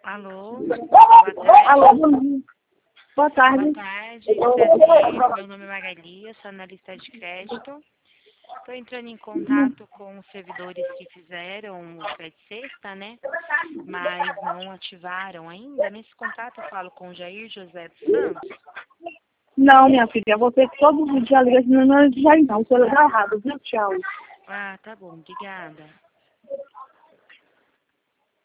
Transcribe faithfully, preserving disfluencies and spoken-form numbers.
Alô? Boa tarde. Alô, bom dia. Boa tarde. Boa tarde. Prazer. Meu nome é Magali, eu sou analista de crédito. Estou entrando em contato com os servidores que fizeram o crédito sexta, né? Mas não ativaram ainda. Nesse contato eu falo com o Jair José dos Santos. Não, minha filha, você todos os dias liga assim, não, não, já não, o celular tá errado, viu? Tchau. Ah, tá bom. Obrigada.